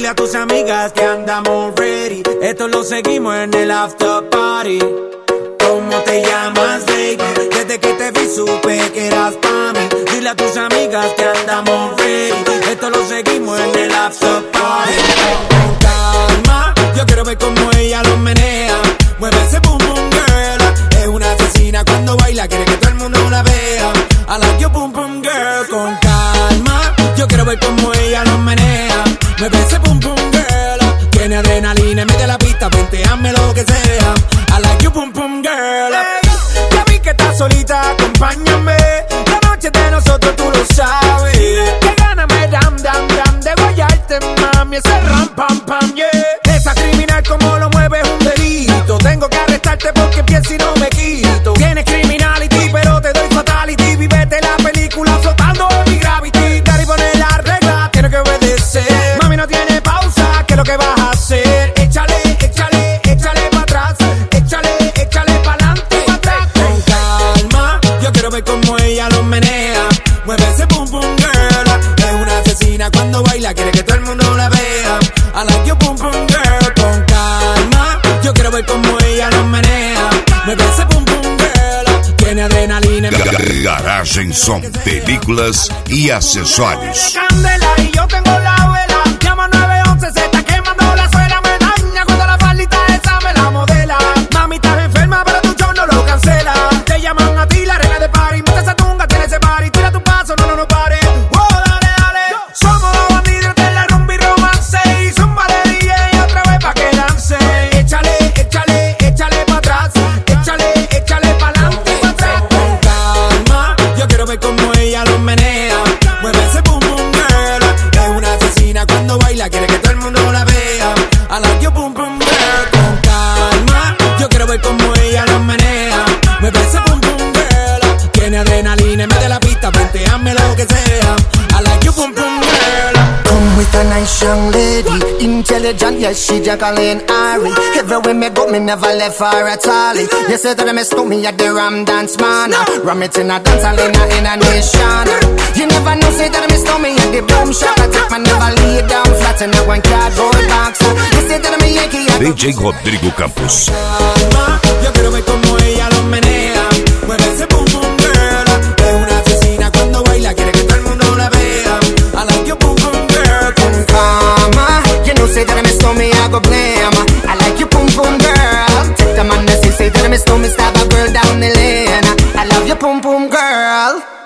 Dile a tus amigas que andamos ready. Esto lo seguimos en el after party. ¿Cómo te llamas, baby? Desde que te vi supe que eras pa' mí. Dile a tus amigas que andamos ready. Esto lo seguimos en el after party. Con calma, yo quiero ver cómo ella lo menea. Mueve ese boom boom girl. Es una asesina cuando baila, quiere que todo el mundo la vea. I like your boom boom girl. Con calma, yo quiero ver cómo ella lo menea. Mueve ese boom boom girl. Tiene adrenalina en medio de la pista, venteame lo que sea. I like you boom boom girl. Hey, ya vi que estás solita, acompáñame. La noche de nosotros tú lo sabes. Que gana me dam dam dam de guayarte, mami. Ese ram pam pam, yeah. Esa criminal como lo mueve es un delito. Tengo que arrestarte porque pienso y no me quito. Tienes criminality pero te doy fatality. Vivete la película flotando en mi gravity. Daddy pone la regla, tiene que obedecer. Mami no tiene pausa, ¿qué es lo que vas a hacer? Échale, échale, échale pa' atrás. Échale, échale pa'lante y pa' atrás. Con calma, yo quiero ver cómo ella lo menea. Mueve ese boom boom girl. Es una asesina cuando baila, quiere que todo el mundo la vea. I like your boom boom girl. Con calma, yo quiero ver cómo ella lo menea. Mueve ese boom boom girl. Tiene adrenalina. Garagem Som, películas y accesorios. Candela y yo tengo la vela. Llama 911, se está quemando la suela. Me daña cuando la faldita esa me la modela. Mami, estás enferma, pero tu show no lo cancela. Te llaman a ti, la reina de party. Monta esa tunga, tiene ese party. Tira tu paso, no pare. Wow, dale, dale. Somos los bandidos de la rumba y romance. Y zúmbale DJ otra vez pa' que dance. Échale, échale, échale pa' atrás. Échale, échale pa'lante y pa' atrás. Con calma, yo quiero ver cómo ella lo menea. Mueve ese boom boom girl. Es una asesina cuando baila, quiere que todo el mundo la vea. I like your boom boom girl. Con calma, yo quiero ver cómo ella lo menea. Mueve ese boom boom girl. Tiene adrenalina en medio de la pista, venteame lo que sea. I like your boom boom girl. Come with a nice young lady, intelligent, yes, she Jacqueline Ari. Everywhere me go, me never left her at all. You say that I miss me at the Ram Dance Man. Ram it in a dance hall in a nation. You never know, say that I miss me at the Boom Shop. I take my never lay down flat in a one cardboard box. You say that I'm a Yankee. DJ Rodrigo Campos. Calma, yo quiero ver cómo ella lo menea. Mueve ese boom boom girl. Es una asesina cuando baila, quiere que todo el mundo la vea. I like your boom boom girl. Con Karma, you know, say that I miss me, I go blame. I like you, boom boom girl. Take the man that say that I miss me, stab a girl down the lane. I love you, boom boom girl.